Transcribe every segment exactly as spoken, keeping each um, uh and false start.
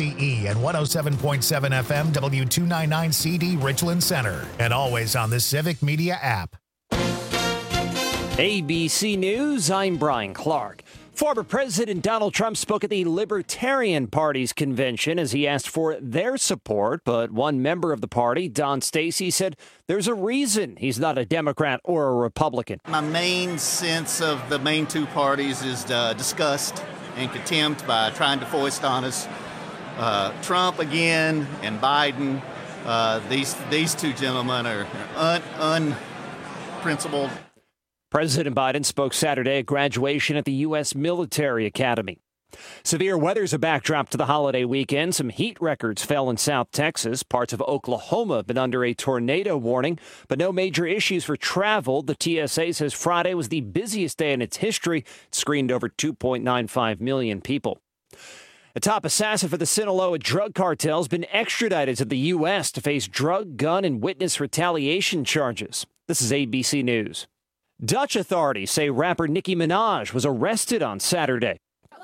C E and one oh seven point seven F M W two ninety-nine C D Richland Center. And always on the Civic Media app. A B C News, I'm Brian Clark. Former President Donald Trump spoke at the Libertarian Party's convention as he asked for their support, but one member of the party, Don Stacy, said there's a reason he's not a Democrat or a Republican. My main sense of the main two parties is uh, disgust and contempt by trying to foist on us uh, Trump again and Biden. Uh, these these two gentlemen are un, unprincipled. President Biden spoke Saturday at graduation at the U S Military Academy. Severe weather's a backdrop to the holiday weekend. Some heat records fell in South Texas. Parts of Oklahoma have been under a tornado warning, but no major issues for travel. The T S A says Friday was the busiest day in its history. It screened over two point nine five million people. A top assassin for the Sinaloa drug cartel has been extradited to the U S to face drug, gun, and witness retaliation charges. This is A B C News. Dutch authorities say rapper Nicki Minaj was arrested on Saturday.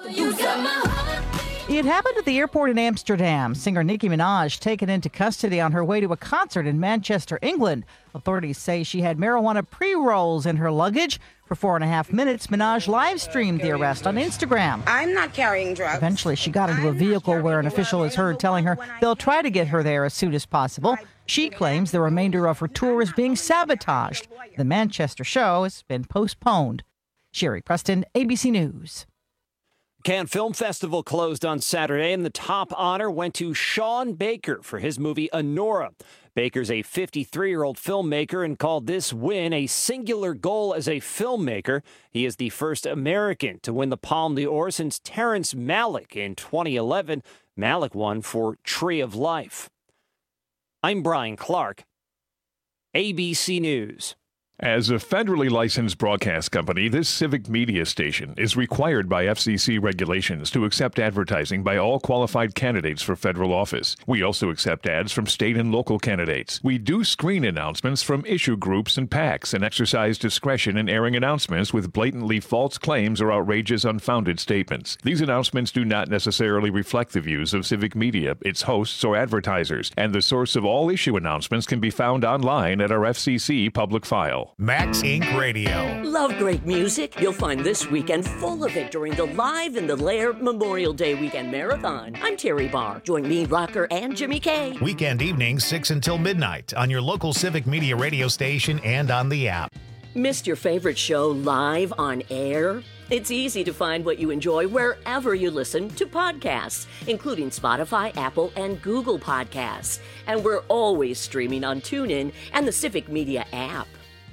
It happened at the airport in Amsterdam. Singer Nicki Minaj taken into custody on her way to a concert in Manchester, England. Authorities say she had marijuana pre-rolls in her luggage. For four and a half minutes, Minaj live-streamed the arrest on Instagram. I'm not carrying drugs. Eventually, she got into a vehicle where an official is heard telling her they'll try to get her there as soon as possible. She claims the remainder of her tour is being sabotaged. The Manchester show has been postponed. Sherry Preston, A B C News. Cannes Film Festival closed on Saturday, and the top honor went to Sean Baker for his movie Anora. Baker's a fifty-three-year-old filmmaker and called this win a singular goal as a filmmaker. He is the first American to win the Palme d'Or since Terrence Malick in twenty eleven. Malick won for Tree of Life. I'm Brian Clark, A B C News. As a federally licensed broadcast company, this civic media station is required by F C C regulations to accept advertising by all qualified candidates for federal office. We also accept ads from state and local candidates. We do screen announcements from issue groups and PACs and exercise discretion in airing announcements with blatantly false claims or outrageous unfounded statements. These announcements do not necessarily reflect the views of civic media, its hosts, or advertisers, and the source of all issue announcements can be found online at our F C C public file. Max Incorporated. Radio. Love great music? You'll find this weekend full of it during the Live in the Lair Memorial Day Weekend Marathon. I'm Terry Barr. Join me, Rocker, and Jimmy K. Weekend evenings, six until midnight on your local Civic Media radio station and on the app. Missed your favorite show live on air? It's easy to find what you enjoy wherever you listen to podcasts, including Spotify, Apple, and Google Podcasts. And we're always streaming on TuneIn and the Civic Media app.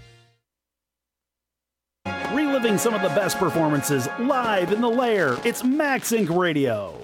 Reliving some of the best performances live in the Lair. It's Max Incorporated. Radio.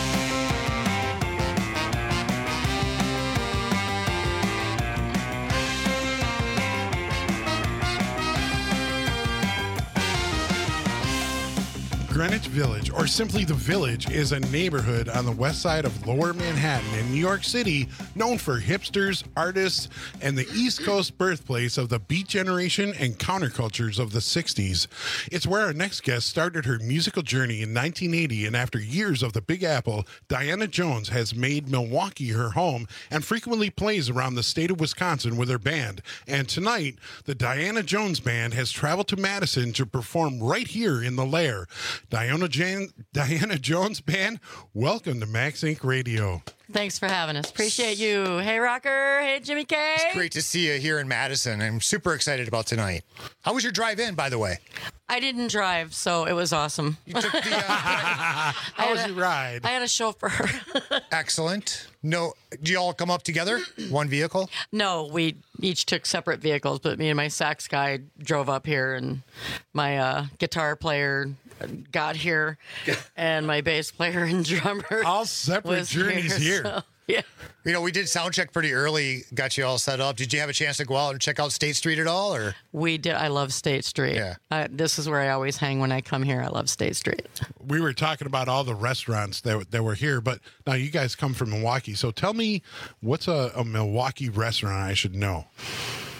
Greenwich Village, or simply The Village, is a neighborhood on the west side of Lower Manhattan in New York City, known for hipsters, artists, and the East Coast birthplace of the Beat Generation and countercultures of the sixties. It's where our next guest started her musical journey in nineteen eighty, and after years of the Big Apple, Diana Jones has made Milwaukee her home and frequently plays around the state of Wisconsin with her band. And tonight, the Diana Jones Band has traveled to Madison to perform right here in the Lair. Diana, Jan- Diana Jones Band, welcome to Max Incorporated. Radio. Thanks for having us. Appreciate you. Hey, Rocker. Hey, Jimmy K. It's great to see you here in Madison. I'm super excited about tonight. How was your drive in, by the way? I didn't drive, so it was awesome. You took the, uh, How was your ride? I had a chauffeur. Excellent. No, do you all come up together? One vehicle? No, we each took separate vehicles, but me and my sax guy drove up here, and my uh, guitar player got here, and my bass player and drummer all separate journeys here. here. So, yeah. You know, we did sound check pretty early, got you all set up. Did you have a chance to go out and check out State Street at all? Or we did. I love State Street. Yeah. I, this is where I always hang when I come here. I love State Street. We were talking about all the restaurants that, that were here, but now you guys come from Milwaukee. So tell me, what's a, a Milwaukee restaurant I should know?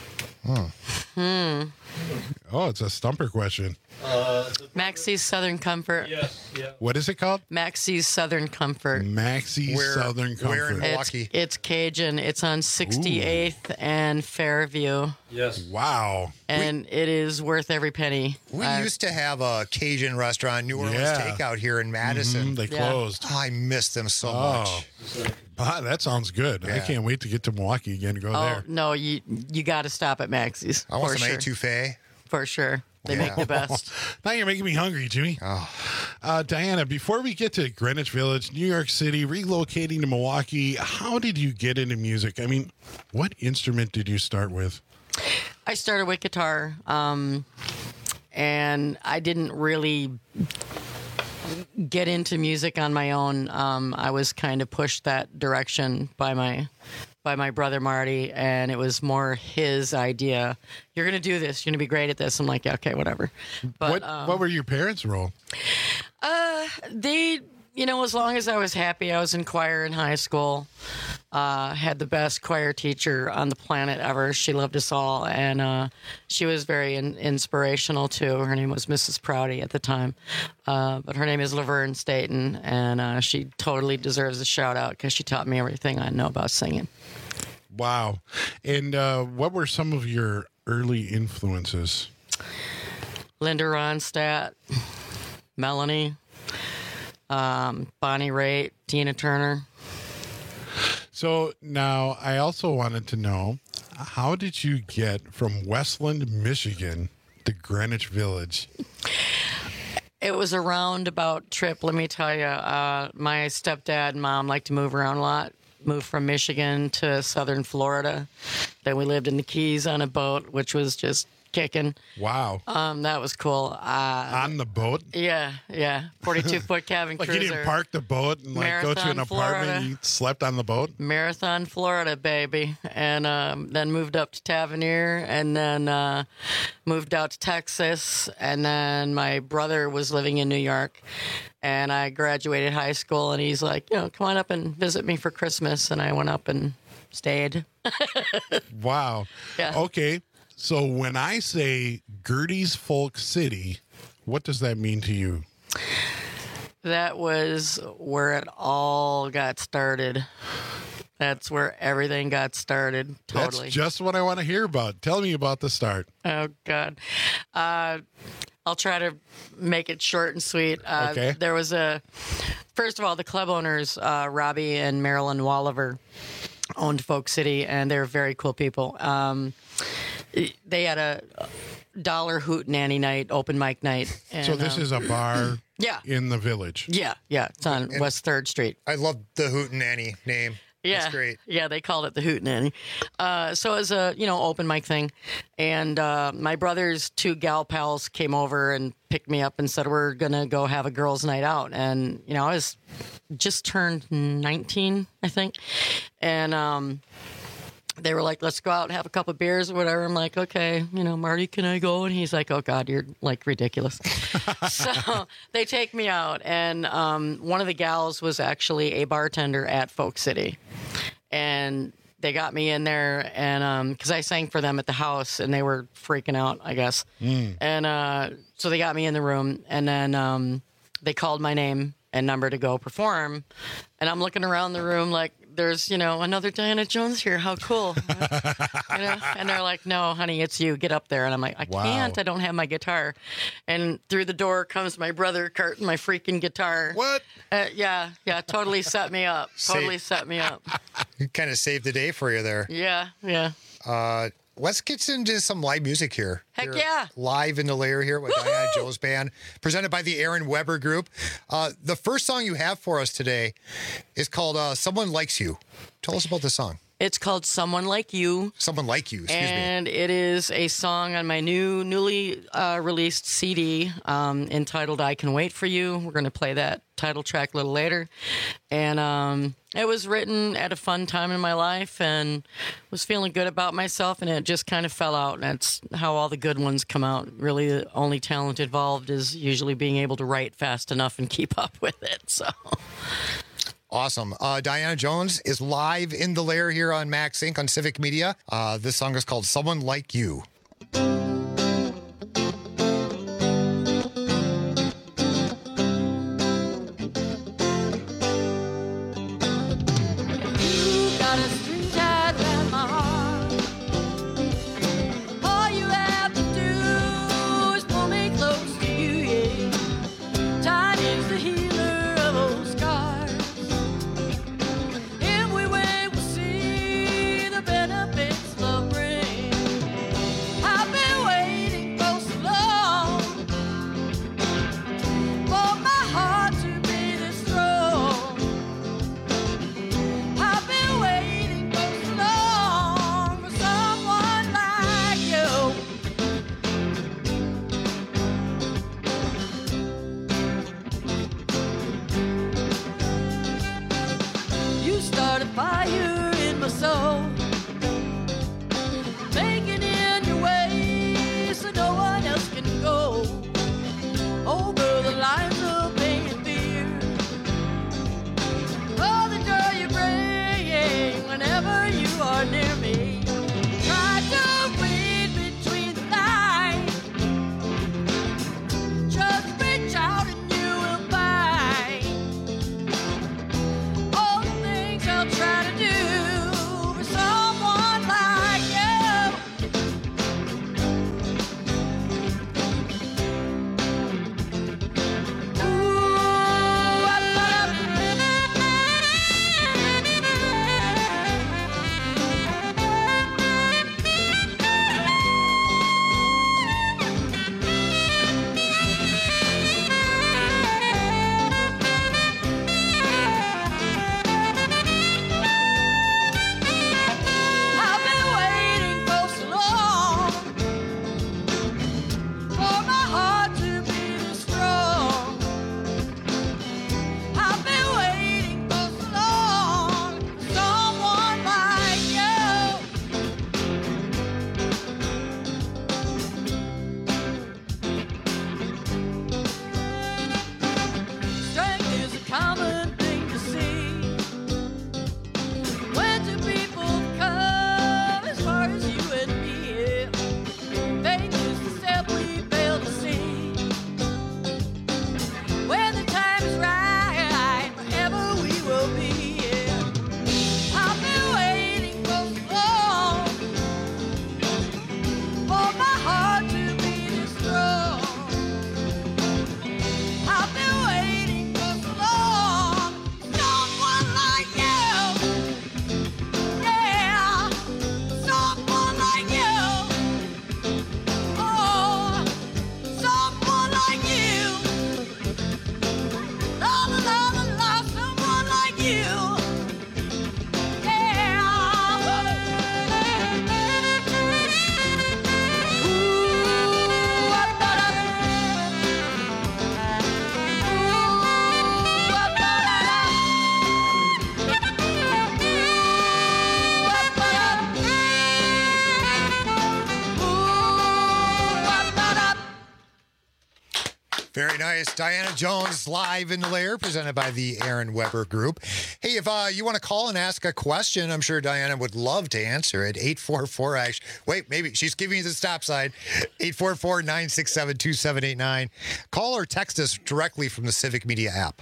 Hmm. Hmm. Oh, it's a stumper question. Uh, Maxie's Southern Comfort. Yes, yeah. What is it called? Maxie's Southern Comfort. Maxie's Where- Southern Comfort. where in It's, Milwaukee? it's Cajun. It's on sixty-eighth and Fairview. Yes. Wow. And it is worth every penny. We Uh, used to have a Cajun restaurant, New Orleans Yeah. Takeout here in Madison. Mhm, they Yeah. closed. Oh, I miss them so Oh. much. Ah, that sounds good. I Yeah. can't wait to get to Milwaukee again and go Oh there. no, you you got to stop at Maxie's. I want for some sure. etouffee. For sure, they Yeah. make the best. Now you're making me hungry, Jimmy. Oh. Uh, Diana, before we get to Greenwich Village, New York City, relocating to Milwaukee, how did you get into music? I mean, what instrument did you start with? I started with guitar, um, and I didn't really get into music on my own. Um, I was kind of pushed that direction by my by my brother Marty, and it was more his idea. You're going to do this. You're going to be great at this. I'm like, yeah, okay, whatever. But what um, What were your parents' role? Uh, they, you know, as long as I was happy, I was in choir in high school. Uh, had the best choir teacher on the planet ever. She loved us all, and uh, she was very in- inspirational too. Her name was Missus Prouty at the time, uh, but her name is Laverne Staten, and uh, she totally deserves a shout out because she taught me everything I know about singing. Wow. And uh, what were some of your early influences? Linda Ronstadt, Melanie, um, Bonnie Raitt, Tina Turner. So now I also wanted to know, how did you get from Westland, Michigan to Greenwich Village? It was a roundabout trip, let me tell you. Uh, my stepdad and mom liked to move around a lot. Moved from Michigan to southern Florida. Then we lived in the Keys on a boat, which was just kicking. Wow. Um, that was cool. Uh, On the boat? yeah, yeah. forty-two foot cabin Like cruiser. you didn't park the boat and like go to an Marathon, apartment Florida. and you slept on the boat? Marathon, Florida, baby. And um, then moved up to Tavernier, and then uh, moved out to Texas. And then my brother was living in New York, and I graduated high school, and he's like, you know, come on up and visit me for Christmas. And I went up and stayed. Wow. Yeah. Okay. So when I say Gertie's Folk City, what does that mean to you? That was where it all got started. That's where everything got started. Totally. That's just what I want to hear about. Tell me about the start. Oh, God. Uh, I'll try to make it short and sweet. Uh, Okay. There was a, first of all, the club owners, uh, Robbie and Marilyn Walliver, owned Folk City, and they're very cool people. Um, they had a dollar hootenanny night, open mic night. And, so this um, is a bar yeah. in the village. Yeah, yeah. It's on And- West third Street. I love the Hootenanny name. Yeah, That's great. Yeah, they called it the Hootenanny. Uh, so it was a you know open mic thing, and uh, my brother's two gal pals came over and picked me up and said we're gonna go have a girls' night out. And you know I was just turned nineteen, I think, and um, they were like, let's go out and have a couple of beers or whatever. I'm like, okay, you know, Marty, can I go? And he's like, oh God, you're like ridiculous. So they take me out, and um, one of the gals was actually a bartender at Folk City. And they got me in there, and because I sang for them at the house, and they were freaking out, I guess. And uh, so they got me in the room, and then um, they called my name and number to go perform. And I'm looking around the room like, there's, you know, another Diana Jones here. How cool. You know? And they're like, no, honey, it's you. Get up there. And I'm like, I Wow. can't. I don't have my guitar. And through the door comes my brother carting my freaking guitar. What? Uh, yeah, yeah, totally set me up. Say- Totally set me up. Kind of saved the day for you there. Yeah, yeah. Uh, let's get into some live music here. Heck Here, yeah. Live in the Lair here with Diana Jones Band, presented by the Aaron Weber Group. Uh, the first song you have for us today is called uh, Someone Likes You. Tell us about the song. It's called Someone Like You. Someone Like You, excuse me. And it is a song on my new, newly uh, released C D um, entitled I Can Wait For You. We're going to play that title track a little later. And um, it was written at a fun time in my life and was feeling good about myself, and it just kind of fell out. And that's how all the good ones come out. Really, the only talent involved is usually being able to write fast enough and keep up with it. So. Awesome. Uh, Diana Jones is live in the lair here on Max Inc on Civic Media. Uh, this song is called Someone Like You. Very nice. Diana Jones live in the lair, presented by the Aaron Weber Group. Hey, if uh, you want to call and ask a question, I'm sure Diana would love to answer it. eight four four, actually. Wait, maybe she's giving you the stop sign. eight four four, nine six seven, two seven eight nine. Call or text us directly from the Civic Media app.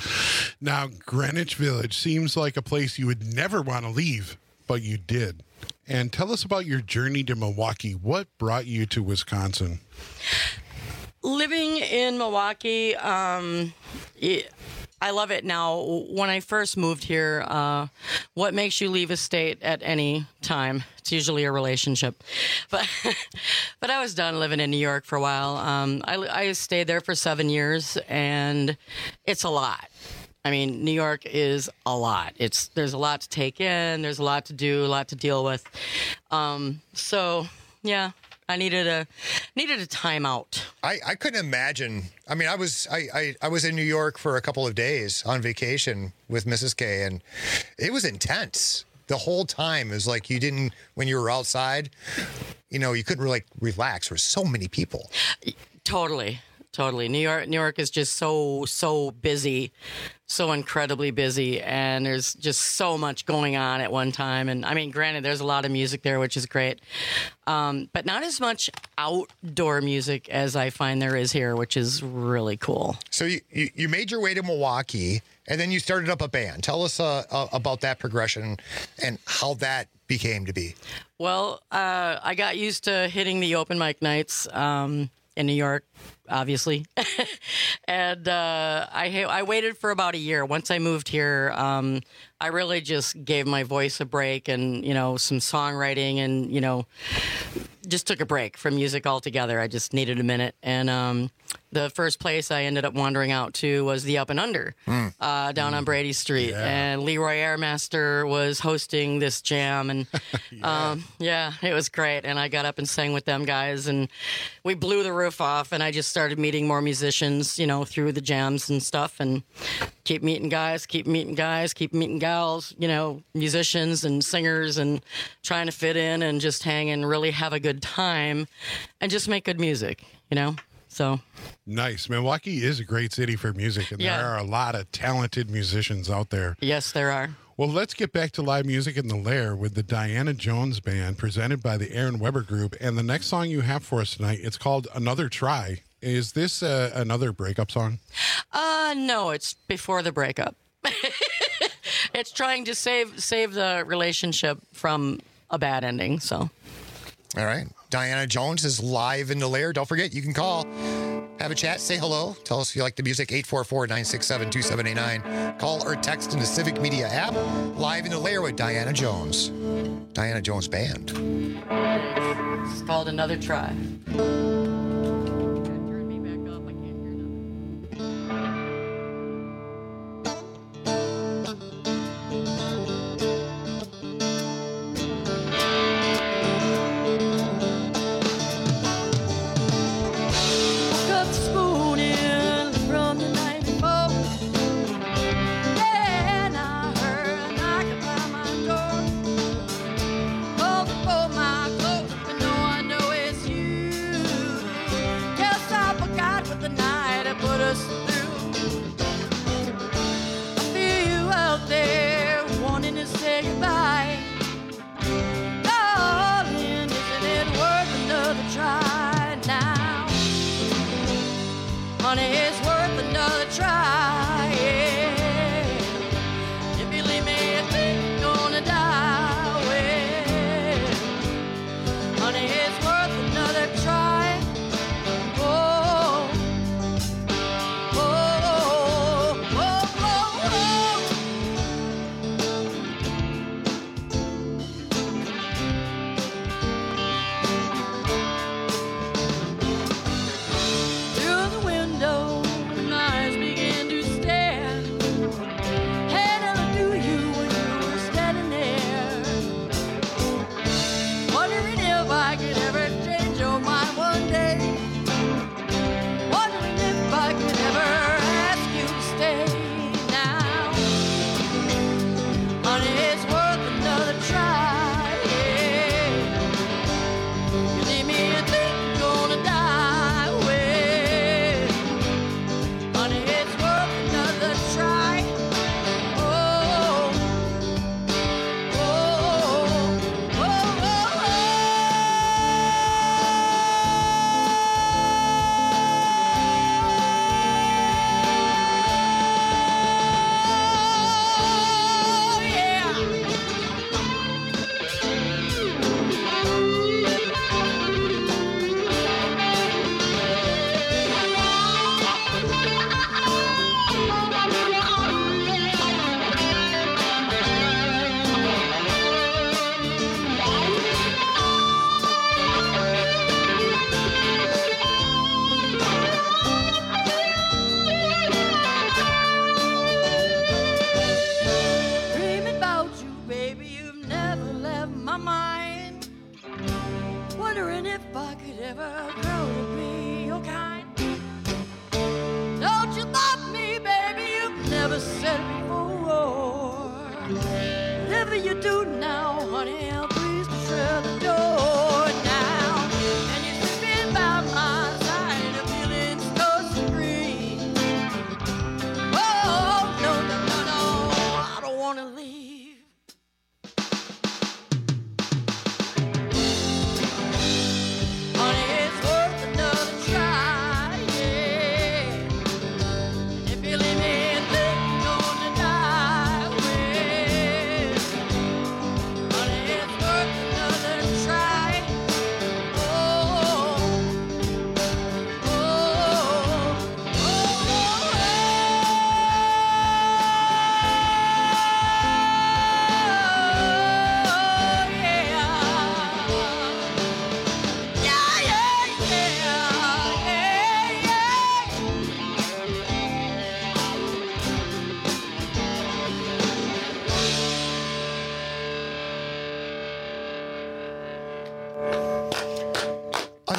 Now, Greenwich Village seems like a place you would never want to leave, but you did. And tell us about your journey to Milwaukee. What brought you to Wisconsin? Living in Milwaukee, um, it, I love it now. When I first moved here, uh, what makes you leave a state at any time? It's usually a relationship. But but I was done living in New York for a while. Um, I, I stayed there for seven years, and it's a lot. I mean, New York is a lot. It's there's a lot to take in. There's a lot to do, a lot to deal with. Um, so, yeah. I needed a needed a timeout. I, I couldn't imagine. I mean, I was I, I, I was in New York for a couple of days on vacation with Missus K, and it was intense. The whole time it was like you didn't, when you were outside, you know, you couldn't really relax. There were so many people. Totally. totally. New York, New York is just so, so busy, so incredibly busy, and there's just so much going on at one time. And I mean, granted, there's a lot of music there, which is great, um, but not as much outdoor music as I find there is here, which is really cool. So you, you, you made your way to Milwaukee, and then you started up a band. Tell us uh, uh, about that progression and how that became to be. Well, uh, I got used to hitting the open mic nights um, in New York, obviously. and uh, I I waited for about a year. Once I moved here, um, I really just gave my voice a break and, you know, some songwriting and, you know, just took a break from music altogether. I just needed a minute. And um, the first place I ended up wandering out to was the Up and Under mm. uh, down mm. on Brady Street. Yeah. And Leroy Airmaster was hosting this jam. And yeah. Um, yeah, it was great. And I got up and sang with them guys. And we blew the roof off. And I just started meeting more musicians, you know, through the jams and stuff. And keep meeting guys, keep meeting guys, keep meeting gals, you know, musicians and singers and trying to fit in and just hang and really have a good time and just make good music, you know? So nice. Milwaukee is a great city for music, and yeah. there are a lot of talented musicians out there. Yes, there are. Well, let's get back to live music in the Lair with the Diana Jones Band, presented by the Aaron Weber Group. And the next song you have for us tonight, it's called Another Try. Is this uh, another breakup song? Uh, no, it's before the breakup. It's trying to save save the relationship from a bad ending, so. All right. Diana Jones is live in the Lair. Don't forget, you can call, have a chat, say hello. Tell us if you like the music, eight four four, nine six seven, two seven eight nine. Call or text in the Civic Media app. Live in the Lair with Diana Jones. Diana Jones Band. It's called Another Try. Close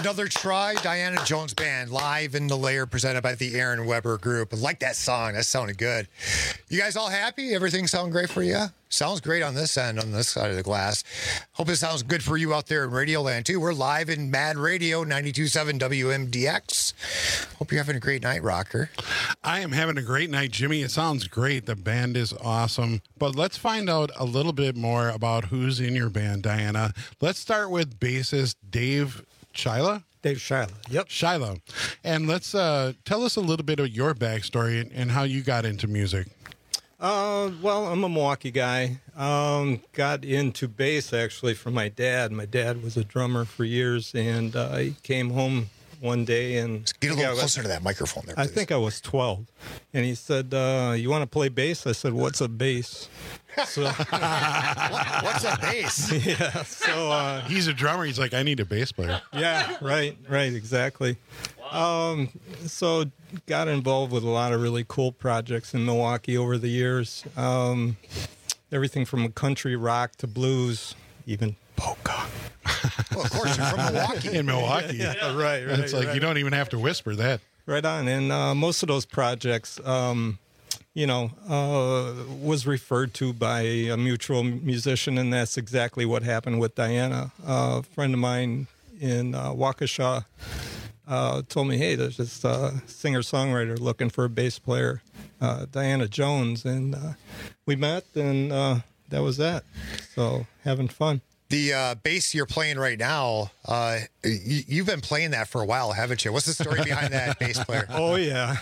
Another try, Diana Jones Band, live in the lair, presented by the Aaron Weber Group. I like that song. That sounded good. You guys all happy? Everything sound great for you? Sounds great on this end, on this side of the glass. Hope it sounds good for you out there in Radio Land, too. We're live in Mad Radio, ninety-two point seven W M D X. Hope you're having a great night, Rocker. I am having a great night, Jimmy. It sounds great. The band is awesome. But let's find out a little bit more about who's in your band, Diana. Let's start with bassist Dave Shyla. Dave Shyla. Yep. Shyla. And let's uh, tell us a little bit of your backstory and, and how you got into music. Uh, well, I'm a Milwaukee guy. Um, got into bass, actually, from my dad. My dad was a drummer for years, and uh, he came home one day and... Get a little was, closer to that microphone there, please. I think I was twelve. And he said, uh, you want to play bass? I said, what's a bass? So, What's a bass? Yeah, so... Uh, He's a drummer. He's like, I need a bass player. Yeah, right, right, exactly. Um, so got involved with a lot of really cool projects in Milwaukee over the years. Um, everything from country rock to blues, even polka. Well, of course, you're from Milwaukee. In Milwaukee. Yeah, yeah, right, right. It's like right. you don't even have to whisper that. Right on. And uh, most of those projects, um, you know, uh, was referred to by a mutual musician, and that's exactly what happened with Diana. Uh, a friend of mine in uh, Waukesha uh, told me, hey, there's this uh, singer-songwriter looking for a bass player, uh, Diana Jones, and uh, we met, and uh, that was that. So having fun. The uh, bass you're playing right now, uh, you, you've been playing that for a while, haven't you? What's the story behind that bass player? Oh yeah,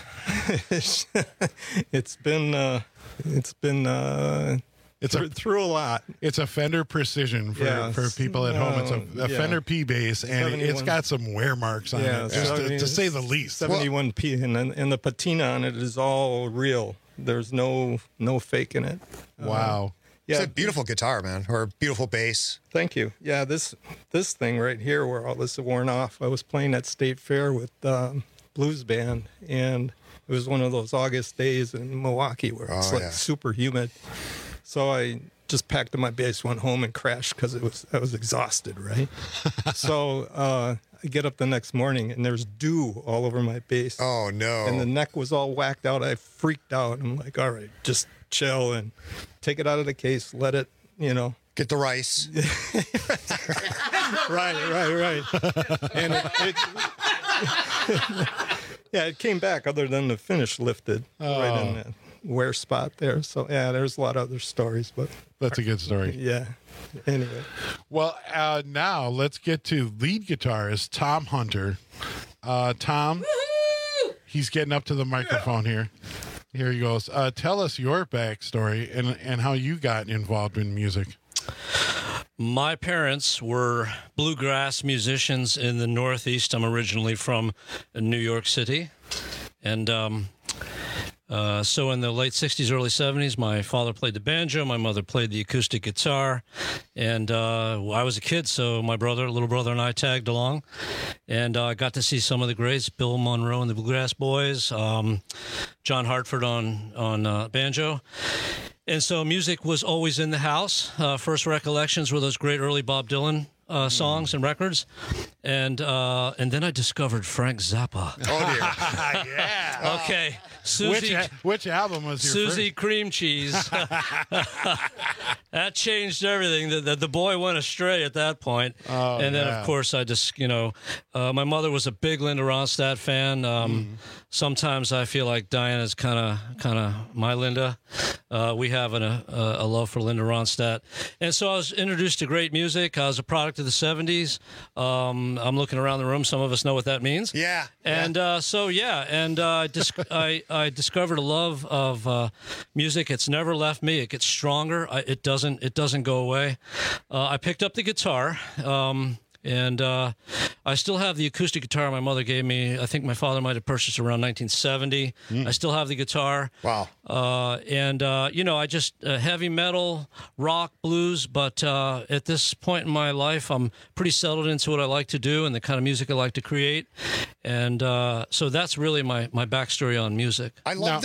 it's been uh, it's been uh, it's through, a, through a lot. It's a Fender Precision for, yeah, for people at home. It's a, a yeah. Fender P bass, and it's got some wear marks on yeah, it, just so, to, I mean, to say the least. seventy-one P, and and the patina on it is all real. There's no no faking it. Wow. Uh, Yeah, it's a beautiful guitar, man, or beautiful bass. Thank you. Yeah, this this thing right here, where all this is worn off, I was playing at State Fair with um, blues band, and it was one of those August days in Milwaukee where it's Oh, like yeah. super humid. So I just packed up my bass, went home, and crashed because it was I was exhausted, right? so uh, I get up the next morning, and there's dew all over my bass. Oh no! And the neck was all whacked out. I freaked out. I'm like, all right, just chill and take it out of the case, let it, you know. Get the rice. right, right, right. And it, it yeah, it came back other than the finish lifted Oh. right in that wear spot there. So yeah, there's a lot of other stories, but That's a good story. yeah. Anyway. Well, uh, now let's get to lead guitarist Tom Hunter. Uh, Tom, he's getting up to the microphone here. Here he goes. Uh, tell us your backstory and and how you got involved in music. My parents were bluegrass musicians in the Northeast. I'm originally from New York City. And um, uh, so in the late sixties, early seventies, my father played the banjo. My mother played the acoustic guitar. And uh, I was a kid, so my brother, little brother, and I tagged along. And I uh, got to see some of the greats, Bill Monroe and the Bluegrass Boys, um, John Hartford on, on uh, banjo. And so music was always in the house. Uh, first recollections were those great early Bob Dylan uh, songs and records. And uh, and then I discovered Frank Zappa. Oh, dear. Yeah. Okay. Susie, Which, a- which album was your Susie first? Cream Cheese. That changed everything. The, the, the boy went astray at that point. Oh, and then, yeah. of course, I just, you know, uh, my mother was a big Linda Ronstadt fan. Um, Mm-hmm. Sometimes I feel like Diana's kind of kind of my Linda. Uh, we have an, a, a love for Linda Ronstadt. And so I was introduced to great music. I was a product of the seventies. Um, I'm looking around the room. Some of us know what that means. Yeah. And uh, so, yeah, and uh, I, dis- I, I discovered a love of uh, music. It's never left me. It gets stronger. I, it doesn't It doesn't go away. Uh, I picked up the guitar, um, and uh, I still have the acoustic guitar my mother gave me. I think my father might have purchased around nineteen seventy. Mm. I still have the guitar. Wow. Uh, and, uh, you know, I just uh, heavy metal, rock, blues. But uh, at this point in my life, I'm pretty settled into what I like to do and the kind of music I like to create. And uh, so that's really my, my backstory on music. I love Now- the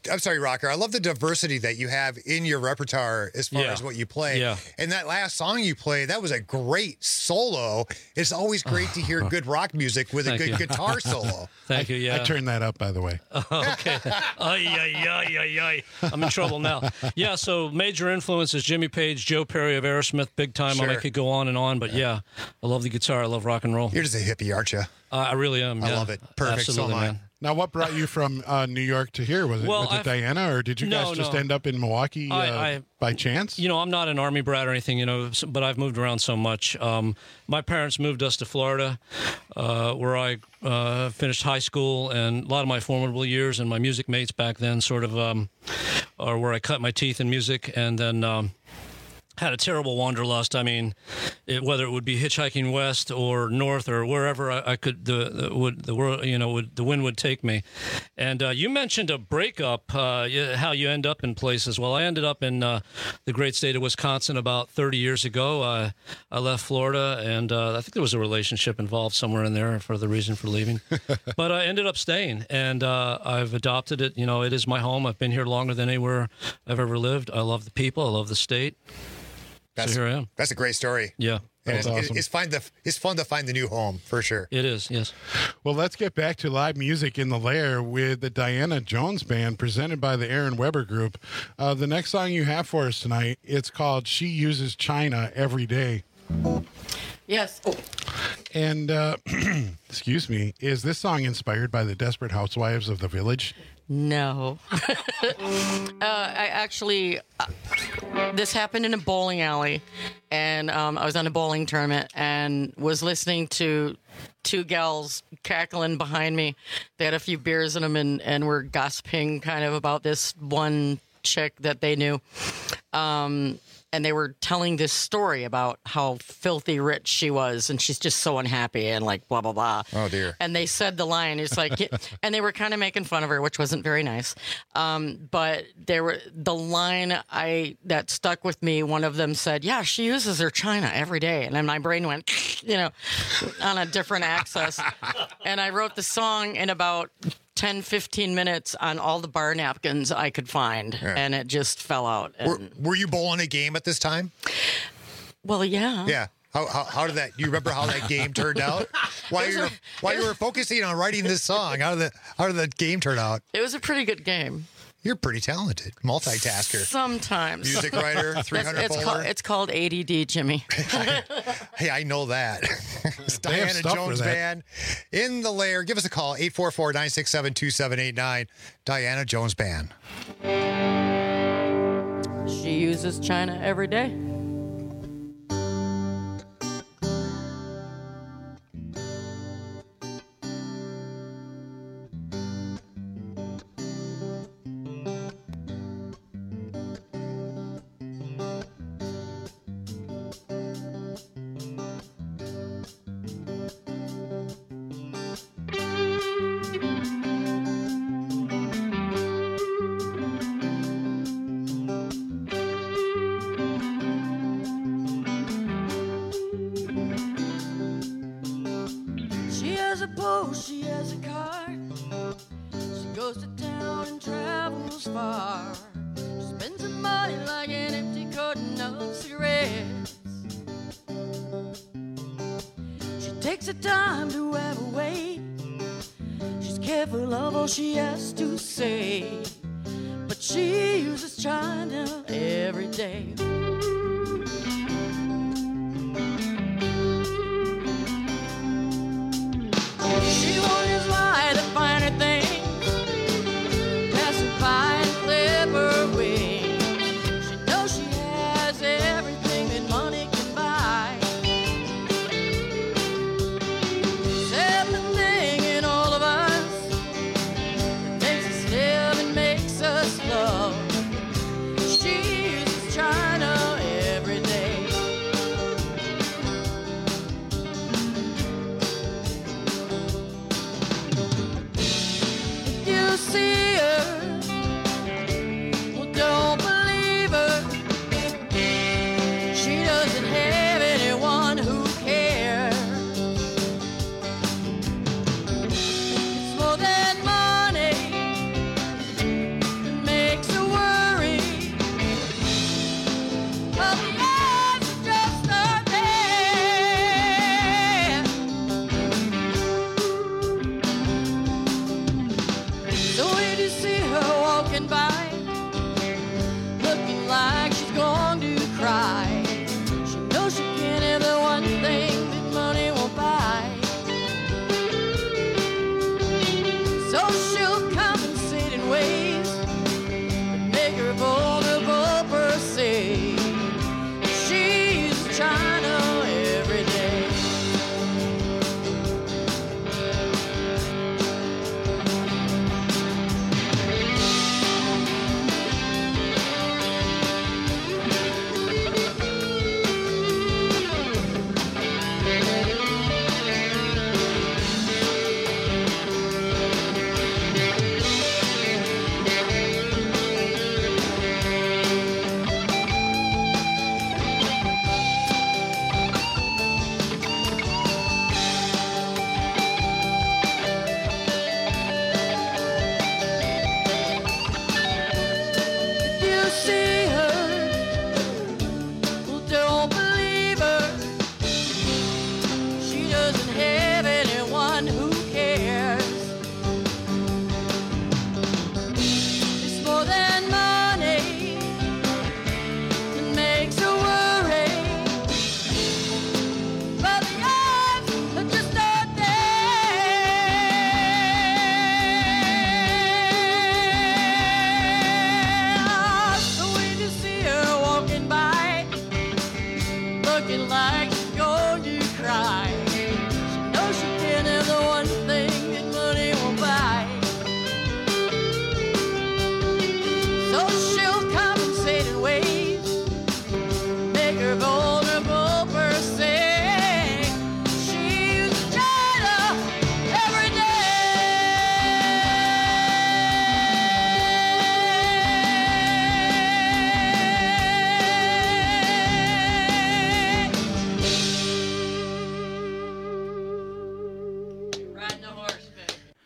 I'm sorry, Rocker. I love the diversity that you have in your repertoire as far Yeah. as what you play. Yeah. And that last song you played, that was a great solo. It's always great to hear good rock music with a Thank good you. guitar solo. Thank you. Yeah. I turned that up, by the way. Okay. Ay, ay, ay, ay, ay. I'm in trouble now. Yeah, so major influences, Jimmy Page, Joe Perry of Aerosmith, big time. Sure. I could go on and on, but yeah, I love the guitar. I love rock and roll. You're just a hippie, aren't you? Uh, I really am. I yeah. love it. Perfect. So Absolutely, am I. man. Now, what brought you from uh, New York to here? Was it, Well, was it I've- Diana, or did you No, guys just no. end up in Milwaukee uh, I- I- by chance? You know, I'm not an Army brat or anything, you know, s- but I've moved around so much. Um, my parents moved us to Florida, uh, where I uh, finished high school, and a lot of my formidable years and my music mates back then sort of um, are where I cut my teeth in music, and then um, had a terrible wanderlust. I mean, it, whether it would be hitchhiking west or north or wherever I, I could, the, the would the world, you know, would, the wind would take me. And uh, you mentioned a breakup, uh, y- how you end up in places. Well, I ended up in uh, the great state of Wisconsin about thirty years ago. Uh, I left Florida, and uh, I think there was a relationship involved somewhere in there for the reason for leaving. But I ended up staying, and uh, I've adopted it. You know, it is my home. I've been here longer than anywhere I've ever lived. I love the people. I love the state. That's, so here I am. That's a great story. Yeah. And That's it's, awesome. it's, fun to, it's fun to find the new home, for sure. It is, yes. Well, let's get back to live music in the Lair with the Diana Jones Band, presented by the Aaron Weber Group. Uh, the next song you have for us tonight, it's called She Uses China Every Day. Yes. Oh. And, uh, excuse me, is this song inspired by the Desperate Housewives of the Village? No. uh, I actually, uh, this happened in a bowling alley, and um, I was on a bowling tournament and was listening to two gals cackling behind me. They had a few beers in them and, and were gossiping kind of about this one chick that they knew. Um, and they were telling this story about how filthy rich she was, and she's just so unhappy and like blah blah blah. Oh dear. And they said the line, it's like, and they were kind of making fun of her, which wasn't very nice. Um, but there were the line I that stuck with me. One of them said, "Yeah, she uses her china every day," and then my brain went, you know, on a different axis. And I wrote the song in about ten, fifteen minutes on all the bar napkins I could find, Yeah. and it just fell out. Were, And, were you bowling a game at this time? well, yeah. Yeah. How, how, how did that? You remember how that game turned out? While you were while you were focusing on writing this song, how did the how did the game turn out? It was a pretty good game. You're pretty talented, multitasker, Sometimes. music writer, three It's, hundred it's, bowler. called, it's called A D D, Jimmy. Hey, I know that. It's They have Diana stuff for Jones that. Band in the Lair. Give us a call, eight four four, nine six seven, two seven eight nine. Diana Jones Band. She uses china every day. She has a boat, she has a car. She goes to town and travels far. She spends her money like an empty carton of cigarettes. She takes her time to have a way. She's careful of all she has to say. But she uses China every day. She won't just lie to finer things, pacify and clever ways. She knows she has everything that money can buy. Seven thing in all of us that makes us live and makes us love. She uses China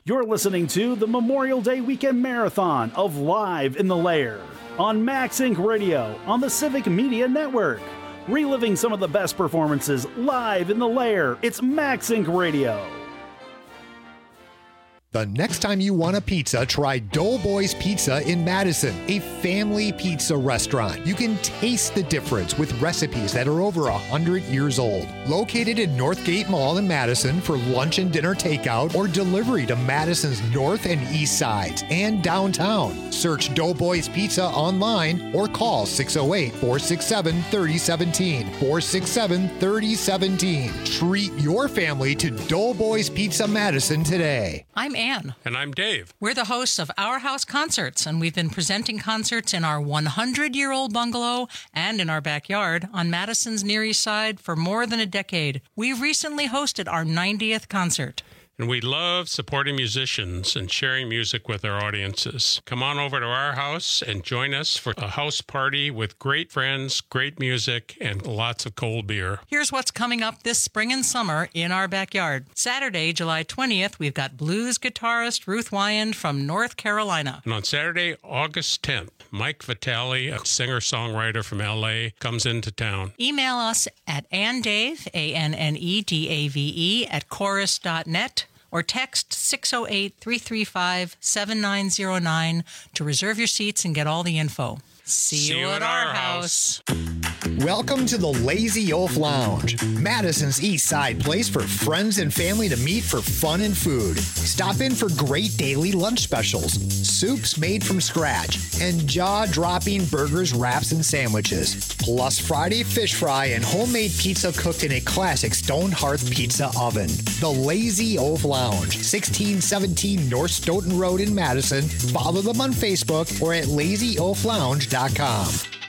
You're listening to the Memorial Day Weekend Marathon of Live in the Lair on Max Incorporated. Radio on the Civic Media Network. Reliving some of the best performances live in the Lair. It's Max Incorporated. Radio. The next time you want a pizza, try Doughboys Pizza in Madison, a family pizza restaurant. You can taste the difference with recipes that are over one hundred years old. Located in Northgate Mall in Madison for lunch and dinner takeout or delivery to Madison's north and east sides and downtown. Search Doughboys Pizza online or call six oh eight, four six seven, three oh one seven, four six seven, three oh one seven. Treat your family to Doughboys Pizza Madison today. I'm Ann. And I'm Dave. We're the hosts of Our House Concerts, and we've been presenting concerts in our one hundred year old bungalow and in our backyard on Madison's Near East Side for more than a decade. We recently hosted our ninetieth concert. And we love supporting musicians and sharing music with our audiences. Come on over to our house and join us for a house party with great friends, great music, and lots of cold beer. Here's what's coming up this spring and summer in our backyard. Saturday, July twentieth, we've got blues guitarist Ruth Wyand from North Carolina. And on Saturday, August tenth, Mike Vitale, a singer-songwriter from L A, comes into town. Email us at annedave, A N N E D A V E, at chorus dot net. Or text six oh eight, three three five, seven nine oh nine to reserve your seats and get all the info. See, See you, you at, at our house. Welcome to the Lazy Oaf Lounge, Madison's East Side place for friends and family to meet for fun and food. Stop in for great daily lunch specials, soups made from scratch, and jaw-dropping burgers, wraps, and sandwiches. Plus Friday fish fry and homemade pizza cooked in a classic stone hearth pizza oven. The Lazy Oaf Lounge, sixteen seventeen North Stoughton Road in Madison. Follow them on Facebook or at lazy oaf lounge dot com.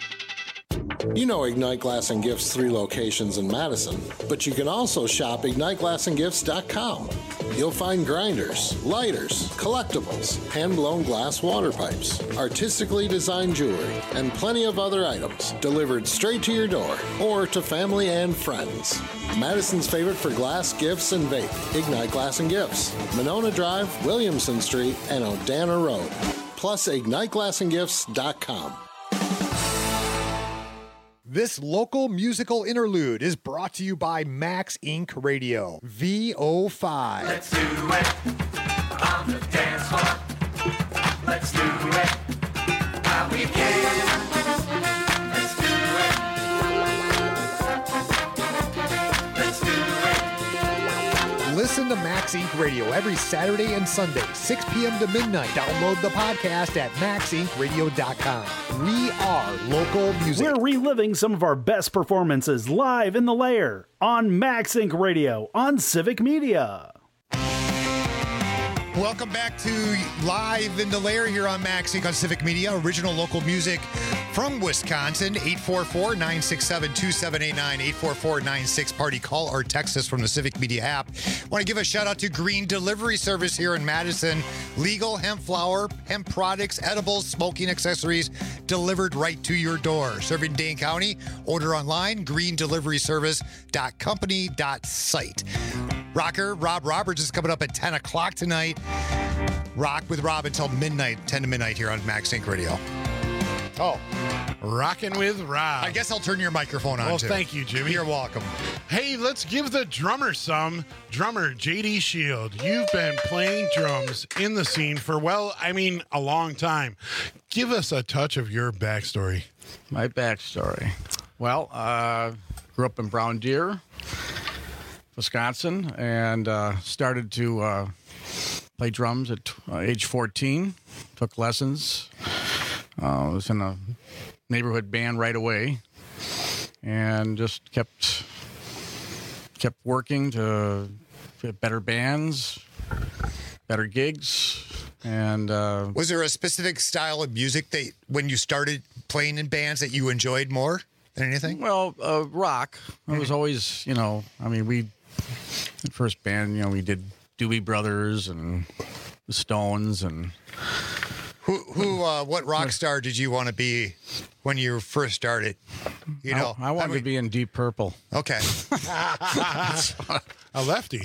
You know Ignite Glass and Gifts' three locations in Madison, but you can also shop ignite glass and gifts dot com. You'll find grinders, lighters, collectibles, hand-blown glass water pipes, artistically designed jewelry, and plenty of other items delivered straight to your door or to family and friends. Madison's favorite for glass, gifts, and vape, Ignite Glass and Gifts, Monona Drive, Williamson Street, and Odana Road. Plus ignite glass and gifts dot com. This local musical interlude is brought to you by Max Incorporated. Radio, V O five. Let's do it on the dance floor. Let's do it while we can. Let's do it. Let's do it. Listen to Max Incorporated. Radio every Saturday and Sunday, six p.m. to midnight. Download the podcast at max inc radio dot com. We are local music. We're reliving some of our best performances live in the Lair on Max Incorporated. Radio on Civic Media. Welcome back to Live in the Lair here on Max Inc on Civic Media. Original local music from Wisconsin. eight four four, nine six seven, two seven eight nine, eight four four, nine six party. Call or text us from the Civic Media app. Want to give a shout out to Green Delivery Service here in Madison. Legal hemp flour, hemp products, edibles, smoking accessories delivered right to your door. Serving Dane County. Order online, green delivery service dot company dot site. Rocker Rob Roberts is coming up at ten o'clock tonight. Rock with Rob until midnight, ten to midnight here on Max Inc Radio. Oh, Rocking with Rob. I guess I'll turn your microphone on, well, too. Thank you, Jimmy. You're welcome. Hey, let's give the drummer some. Drummer J D Shield, you've been playing drums in the scene for, well, I mean, a long time. Give us a touch of your backstory. My backstory. Well, uh, grew up in Brown Deer, Wisconsin, and uh, started to uh, play drums at uh, age fourteen. Took lessons. Uh, was in a neighborhood band right away, and just kept kept working to get better bands, better gigs. And uh, was there a specific style of music that when you started playing in bands that you enjoyed more than anything? Well, uh, rock. I was always, you know, I mean, we the first band, you know, we did Doobie Brothers and the Stones and. Who, who, uh, what rock star did you want to be when you first started? You know, I, I wanted I mean, to be in Deep Purple. Okay. A lefty.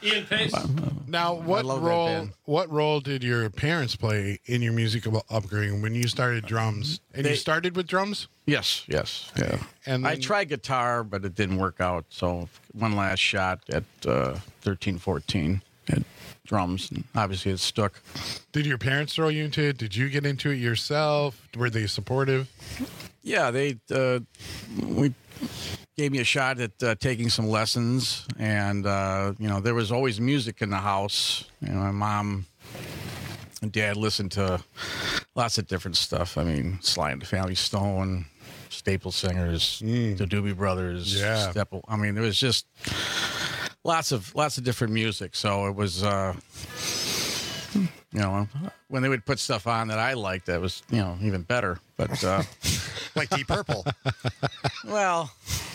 Ian Pace. Now, what love that role? band. What role did your parents play in your musical upbringing when you started drums? And They- you started with drums? Yes, yes, yeah. And I then- tried guitar, but it didn't work out. So one last shot at uh, thirteen, fourteen at drums, and obviously it stuck. Did your parents throw you into it? Did you get into it yourself? Were they supportive? Yeah, they uh, we gave me a shot at uh, taking some lessons, and uh, you know there was always music in the house. You know, my mom and dad listened to lots of different stuff. I mean, Sly and the Family Stone, Staple Singers, the Doobie Brothers, Yeah. Stepple. I mean, there was just lots of lots of different music. So it was. Uh, You know, when they would put stuff on that I liked, that was, you know, even better. But uh, like Deep Purple. Well,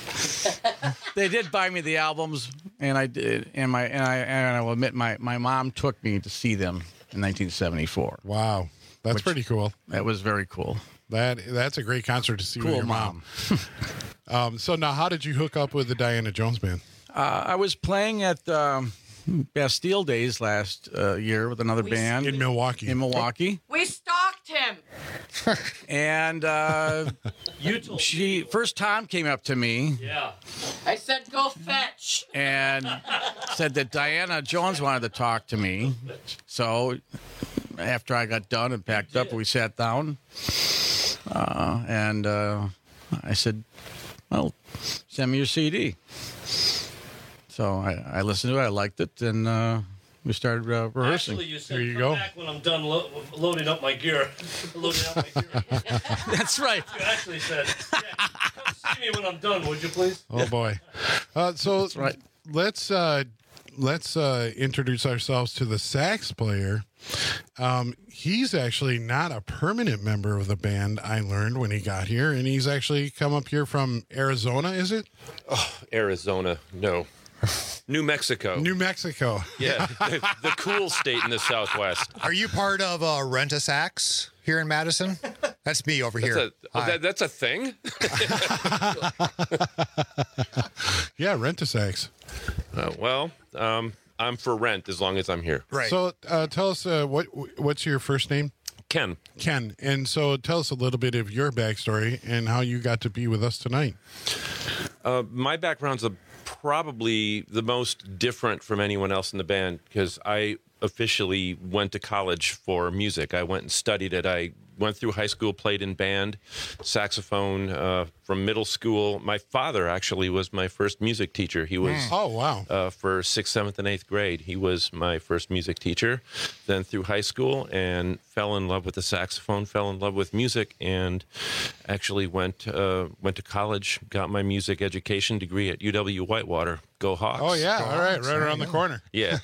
they did buy me the albums, and I did, and my and I and I will admit my my mom took me to see them in nineteen seventy-four. Wow, that's Which- pretty cool. That was very cool. That that's a great concert to see Cool with your mom. um, so now, how did you hook up with the Diana Jones Band? Uh, I was playing at um, Bastille Days last uh, year with another band in Milwaukee. In Milwaukee, We stalked him. and uh, she first Tom came up to me. Yeah. I said, go fetch. And said that Diana Jones wanted to talk to me. So after I got done and packed up, we sat down. Uh, and uh, I said, well, send me your C D. So I, I listened to it. I liked it. And uh, we started uh, rehearsing. Actually, you said, there you come go. back when I'm done lo- loading up my gear. loading up my gear. That's right. You actually said, yeah, come see me when I'm done, would you please? Oh boy! Uh, so right. let's uh, let's uh, introduce ourselves to the sax player. Um, he's actually not a permanent member of the band. I learned when he got here, and he's actually come up here from Arizona. Is it? Oh, Arizona, no. New Mexico. New Mexico. Yeah, the, the cool state in the Southwest. Are you part of uh, Rent a Sax here in Madison? That's me over That's here. a, oh, that, that's a thing? Yeah, Rent a Sax. Uh, well, um, I'm for rent as long as I'm here. Right. So uh, tell us uh, what what's your first name? Ken. Ken. And so tell us a little bit of your backstory and how you got to be with us tonight. Uh, my background's a, probably the most different from anyone else in the band because I officially went to college for music. I went and studied it. I went through high school, played in band, saxophone uh, from middle school. My father actually was my first music teacher. He was Oh, wow. uh, for sixth, seventh, and eighth grade. He was my first music teacher. Then through high school and fell in love with the saxophone, fell in love with music, and actually went uh, went to college, got my music education degree at U W Whitewater. Go Hawks. Oh, yeah. All right. Right around the corner. Yeah.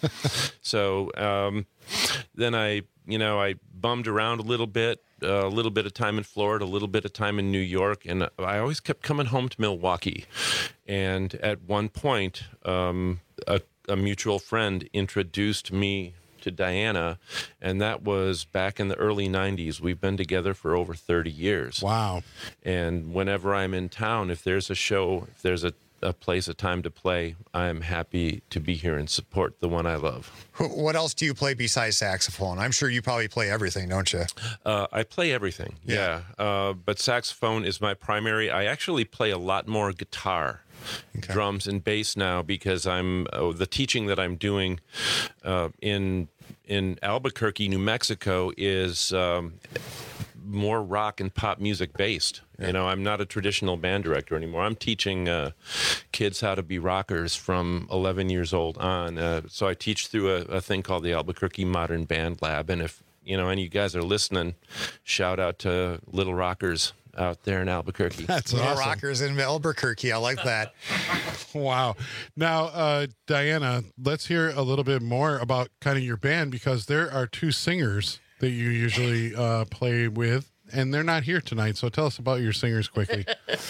So um, then I, you know, I bummed around a little bit, uh, a little bit of time in Florida, a little bit of time in New York, and I always kept coming home to Milwaukee. And at one point, um, a, a mutual friend introduced me to Diana, and that was back in the early nineties. We've been together for over thirty years. Wow. And whenever I'm in town, if there's a show, if there's a a place, a time to play, I'm happy to be here and support the one I love. What else do you play besides saxophone? I'm sure you probably play everything, don't you? Uh, I play everything, yeah. yeah. Uh, but saxophone is my primary. I actually play a lot more guitar, okay. drums, and bass now because I'm uh, the teaching that I'm doing uh, in in Albuquerque, New Mexico, is um, more rock and pop music based. Yeah. You know, I'm not a traditional band director anymore. I'm teaching uh, kids how to be rockers from eleven years old on. Uh, so I teach through a, a thing called the Albuquerque Modern Band Lab. And if, you know, any of you guys are listening, shout out to Little Rockers out there in Albuquerque. That's Little awesome. Rockers in Albuquerque. I like that. Wow. Now, uh, Diana, let's hear a little bit more about kind of your band because there are two singers that you usually uh, play with, and they're not here tonight. So tell us about your singers quickly.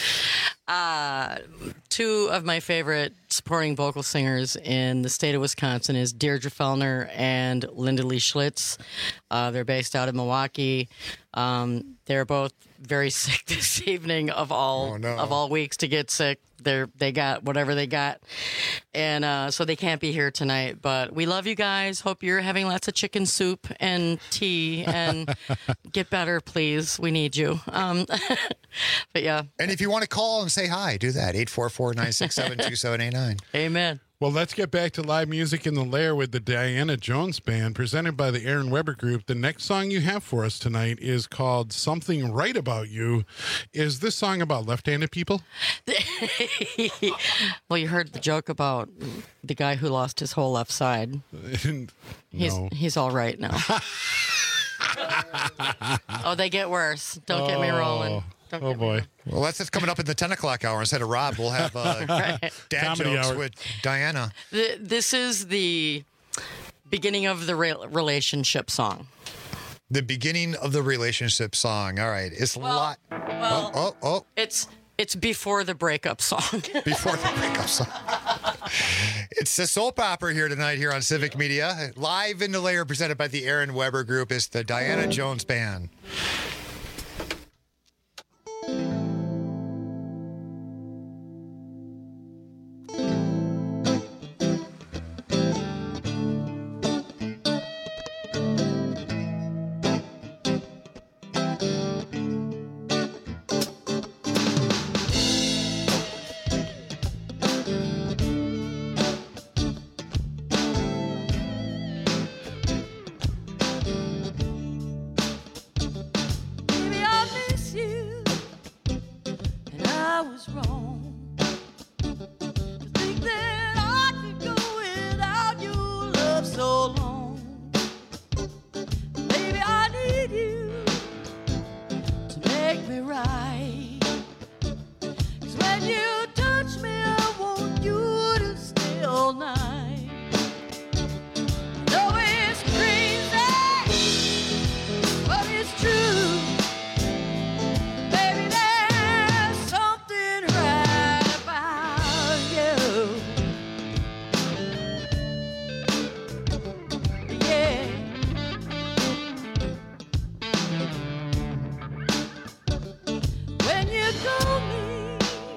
uh, two of my favorite supporting vocal singers in the state of Wisconsin is Deirdre Fellner and Linda Lee Schlitz. Uh, they're based out of Milwaukee. Um, they're both very sick this evening of all Oh, no. of all weeks to get sick. They're they got whatever they got, and uh, so they can't be here tonight. But we love you guys. Hope you're having lots of chicken soup and tea, and get better, please. We need you. Um, but yeah. And if you want to call and say hi, do that. eight four four, nine six seven, two seven eight nine. Amen. Well, let's get back to live music in the Lair with the Diana Jones Band, presented by the Aaron Weber Group. The next song you have for us tonight is called Something Right About You. Is this song about left-handed people? Well, you heard the joke about the guy who lost his whole left side. He's No. he's all right now. Oh, they get worse. Don't get me rolling. Don't Oh, boy. Well, that's it's coming up in the ten o'clock hour. Instead of Rob, we'll have uh, Right. dad Comedy jokes hour. with Diana. The, this is the beginning of the re- relationship song. The beginning of the relationship song. All right. It's a lot. Well, oh, oh, oh. It's it's before the breakup song. Before the breakup song. It's the soap opera here tonight here on Civic Media. Live in the Lair, presented by the Aaron Weber Group. It's the Diana Jones Band. Baby, I miss you, and I was wrong to think that I could go without your love so long. Baby, I need you to make me right. 'Cause when you touch me, I want you to stay all night. Though it's crazy, but it's true. Baby, there's something right about you. Yeah. When you call me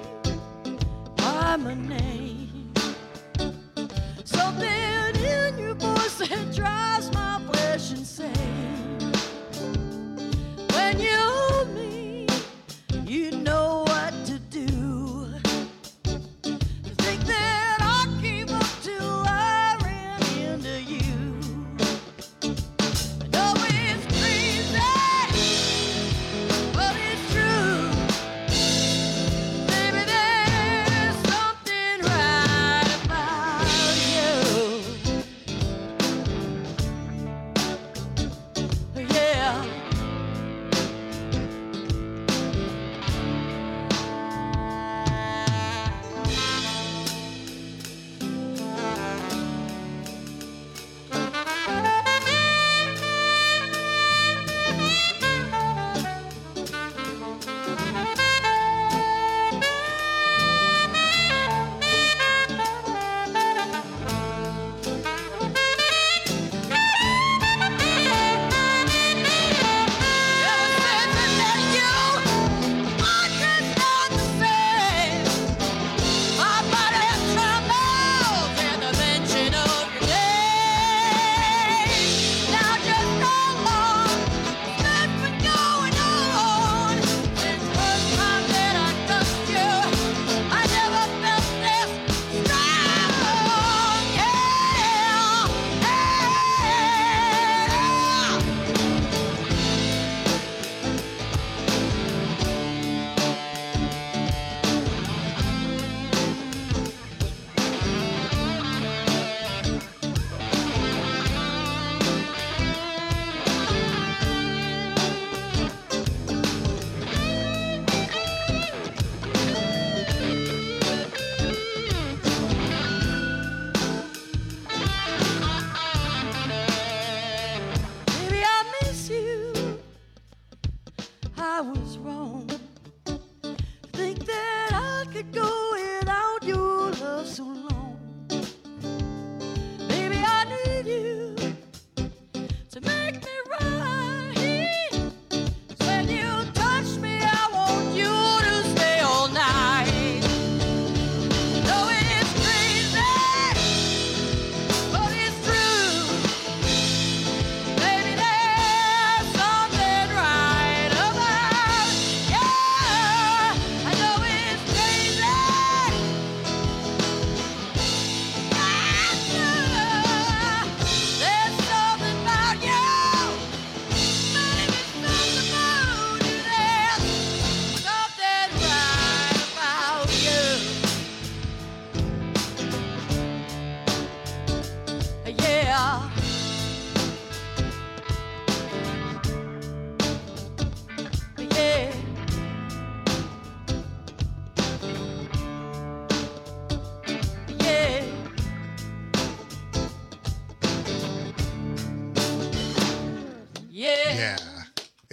by my name, something in your voice that drives my flesh insane. When you hold me, you know what to do. Think that I gave up till I ran into you. I know it's crazy, but it's true. Baby, there's something right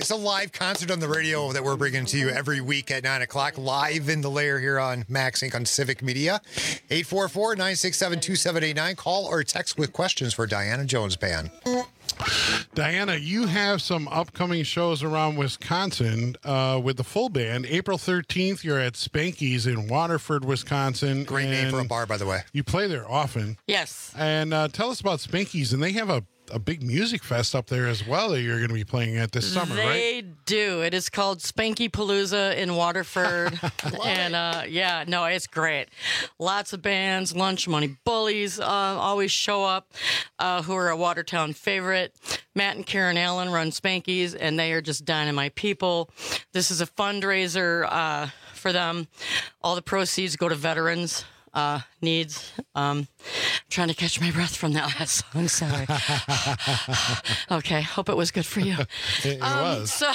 It's a live concert on the radio that we're bringing to you every week at nine o'clock, live in the lair here on Max Inc on Civic Media. eight four four, nine six seven, two seven eight nine. Call or text with questions for Diana Jones Band. Diana, you have some upcoming shows around Wisconsin uh, with the full band. April thirteenth, you're at Spanky's in Waterford, Wisconsin. Great name for a bar, by the way. You play there often. Yes. And uh, tell us about Spanky's, and they have a a big music fest up there as well that you're going to be playing at this summer, they right? They do. It is called Spanky Palooza in Waterford. and uh, yeah, no, it's great. Lots of bands, Lunch Money Bullies uh, always show up, uh, who are a Watertown favorite. Matt and Karen Allen run Spanky's, and they are just dynamite people. This is a fundraiser uh, for them. All the proceeds go to veterans. Uh, needs. Um, trying to catch my breath from that last song. Sorry. Okay, hope it was good for you. It, it um, was. So,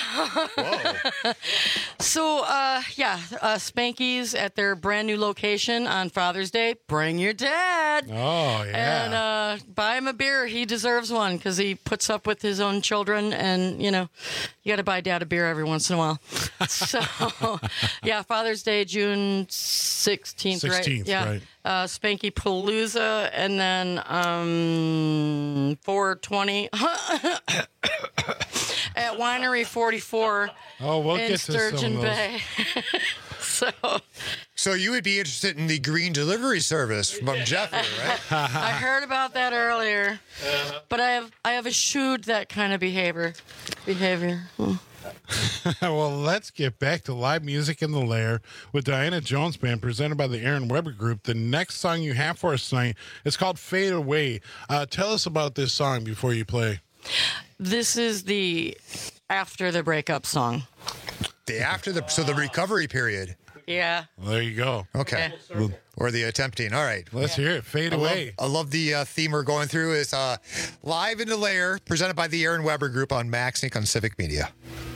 so uh, yeah, uh, Spanky's at their brand new location on Father's Day. Bring your dad. Oh, yeah. And uh, buy him a beer. He deserves one because he puts up with his own children. And, you know, you got to buy dad a beer every once in a while. So, yeah, Father's Day, June sixteenth, right? sixteenth, Yeah. right. Uh, Spanky Palooza, and then um, four twenty at Winery forty-four Oh, we'll in get to some Sturgeon of those. Bay. so, So you would be interested in the green delivery service from Jeffrey, right? I heard about that earlier, but I have I have eschewed that kind of behavior. Behavior. Hmm. Well, let's get back to live music in the lair with Diana Jones Band, presented by the Aaron Weber Group. The next song you have for us tonight is called Fade Away. Uh, tell us about this song before you play. This is the after the breakup song. The after the so the recovery period. Yeah. Well, there you go. Okay. Yeah. Or the attempting. All right. Let's hear it. Fade I Away. Love, I love the uh, theme we're going through. It's uh, live in the lair, presented by the Aaron Weber Group on Max Inc on Civic Media.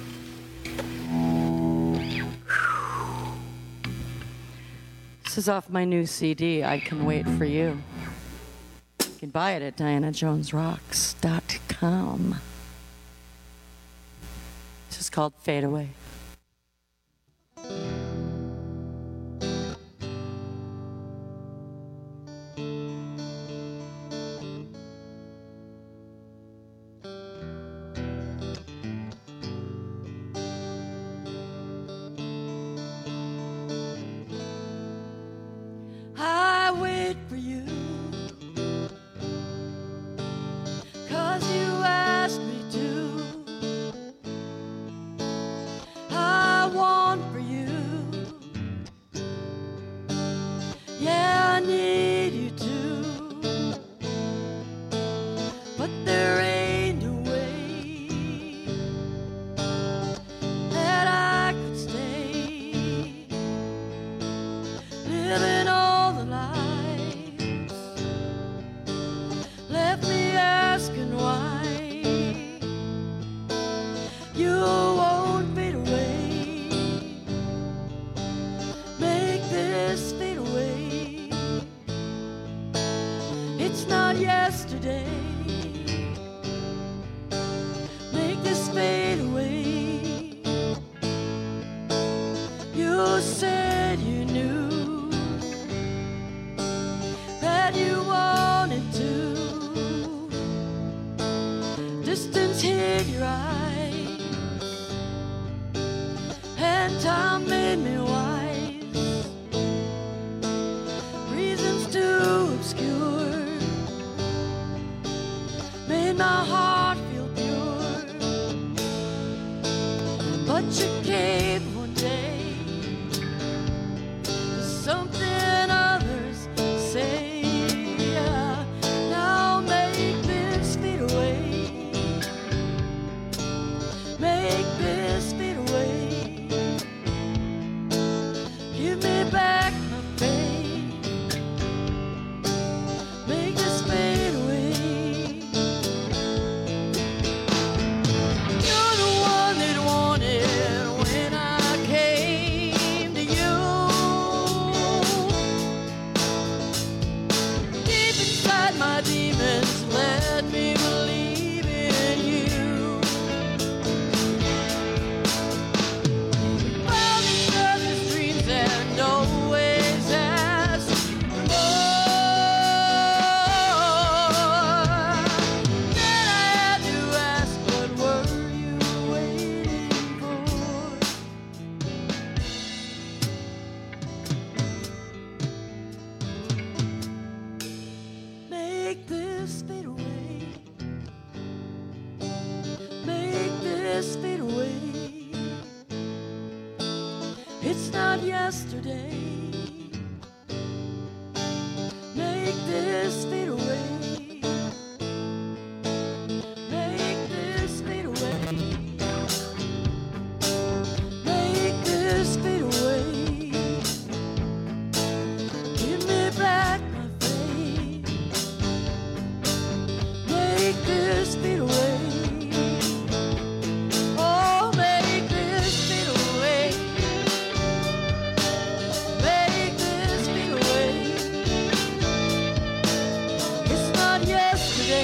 This is off my new C D, I Can Wait For You. You can buy it at diana jones rocks dot com. This is called Fade Away. I wait for you, 'cause you asked me to. I want for you, yeah, I need you to. But there ain't no way that I could stay living all the lies left me asking why you won't fade away. Make this fade away. It's not yesterday. Make this fade away. You said you knew that you wanted to. Distance hid your eyes, and time made me wise. Reasons too obscure made my heart feel pure. But you came one day to something others say. Now make this fade away. yesterday. Make this fade away. Make this fade away. Make this fade away. Give me back my faith. Make this fade away. Oh, make this fade away. Make this fade away. It's not yesterday.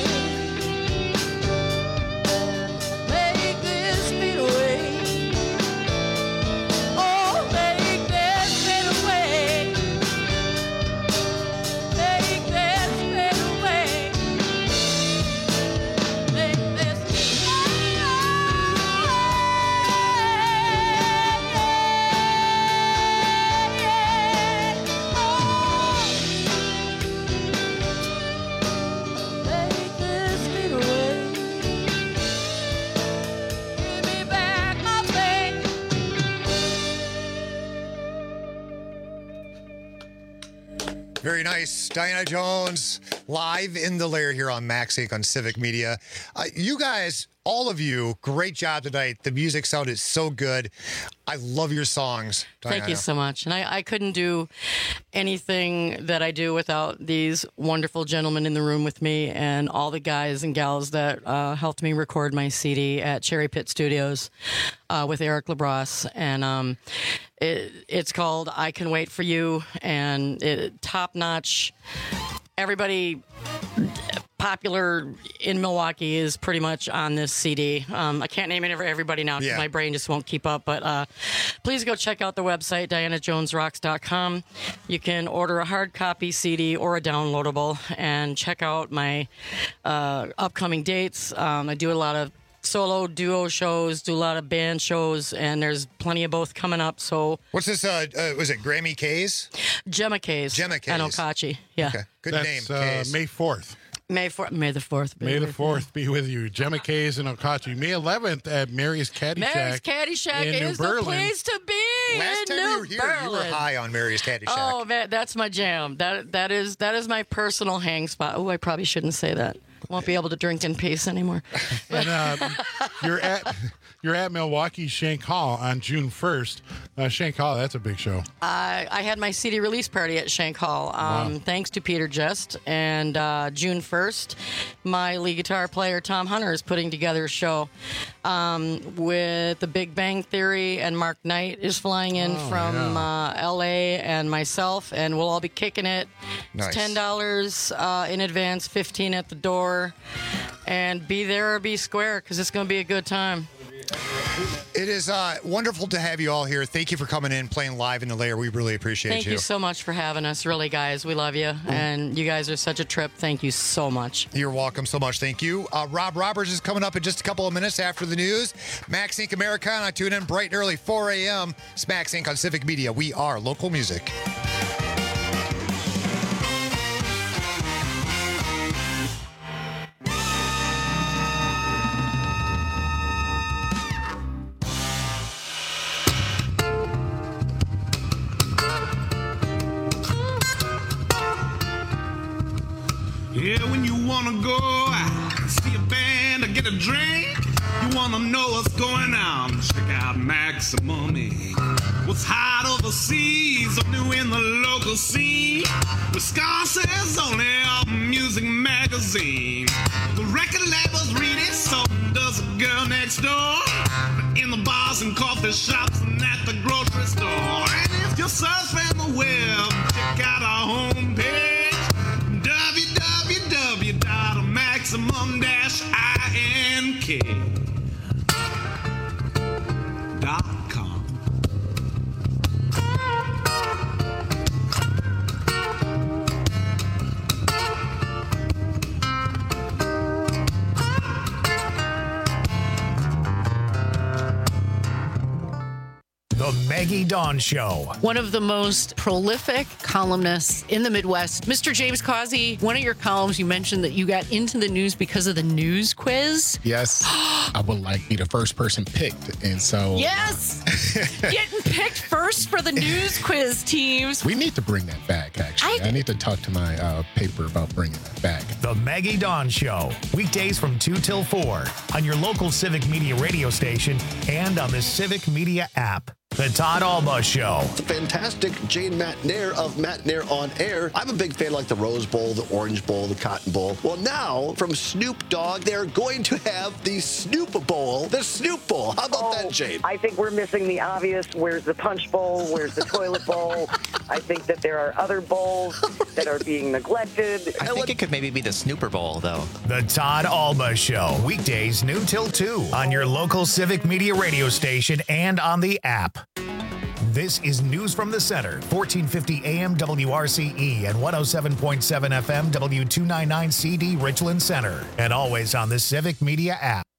Make this fade away. Oh, make this fade away. Make this fade away. Make this Make this fade away. Give me back my faith. Very nice. Diana Jones, live in the lair here on Max Inc on Civic Media. Uh, you guys, all of you, great job tonight. The music sounded so good. I love your songs, Diana. Thank you so much. And I, I couldn't do anything that I do without these wonderful gentlemen in the room with me and all the guys and gals that uh, helped me record my C D at Cherry Pit Studios uh, with Eric LaBrosse. And um, it, it's called I Can Wait For You, and it, top-notch. Everybody popular in Milwaukee is pretty much on this C D. Um, I can't name it for everybody now because Yeah. my brain just won't keep up. But uh, please go check out the website, diana jones rocks dot com. You can order a hard copy C D or a downloadable, and check out my uh, upcoming dates. Um, I do a lot of solo duo shows, do a lot of band shows, and there's plenty of both coming up. So What's this? Uh, uh, was it Grammy K's? Gemma K's. Gemma K's. And Okachi. Yeah. Okay. Good That's, name, uh, K's. May fourth. May fourth. May the fourth. be May the with fourth be with you. Gemma K's in Okachi. May eleventh at Mary's Caddyshack. Mary's Caddyshack in New is the Berlin. place to be. Last in time New you were here, you were Berlin. high on Mary's Caddyshack. Oh, man, that's my jam. That that is that is my personal hang spot. Oh, I probably shouldn't say that. Won't be able to drink in peace anymore. And uh, you're at you're at Milwaukee Shank Hall on June first. Uh, Shank Hall, that's a big show. I, I had my C D release party at Shank Hall, um, Wow. thanks to Peter Just. And uh, June first, my lead guitar player, Tom Hunter, is putting together a show um, with The Big Bang Theory, and Mark Knight is flying in Oh, from yeah. uh, L A, and myself, and we'll all be kicking it. Nice. It's ten dollars uh, in advance, fifteen dollars at the door. And be there or be square, because it's going to be a good time. It is uh, wonderful to have you all here. Thank you for coming in, playing live in the lair. We really appreciate Thank you. you so much for having us. Really, guys, we love you. And you guys are such a trip. Thank you so much. You're welcome so much. Thank you. Uh, Rob Roberts is coming up in just a couple of minutes after the news. Max Inc Americana. Tune in bright and early, four a.m. It's Max Inc on Civic Media. We are local music. Yeah, when you wanna go out, see a band or get a drink, you wanna know what's going on, check out Maximum Incorporated. What's hot overseas or new in the local scene, Wisconsin's only album music magazine. The record labels read it, so does the girl next door. In the bars and coffee shops and at the grocery store. And if you're surfing the web, check out our homepage, w w w dot maximum dash ink dot com. The Maggie Dawn Show. One of the most prolific columnists in the Midwest, Mister James Causey. One of your columns, you mentioned that you got into the news because of the news quiz. Yes, I would like to be the first person picked, and so yes, getting picked first for the news quiz teams. We need to bring that back. Actually, I, I need to talk to my uh, paper about bringing that back. The Maggie Dawn Show, weekdays from two till four on your local Civic Media radio station and on the Civic Media app. The Todd Alba Show. The fantastic Jane McNair of McNair on Air. I'm a big fan, like the Rose Bowl, the Orange Bowl, the Cotton Bowl. Well, now from Snoop Dogg, they're going to have the Snoop Bowl, the Snoop Bowl. How about oh, that, Jane? I think we're missing the obvious. Where's the Punch Bowl? Where's the Toilet Bowl? I think that there are other bowls that are being neglected. I think it could maybe be the Snooper Bowl, though. The Todd Alba Show, weekdays noon till two on your local Civic Media radio station and on the app. This is News from the Center, fourteen fifty A M W R C E and one oh seven point seven F M W two ninety-nine C D Richland Center, and always on the Civic Media app.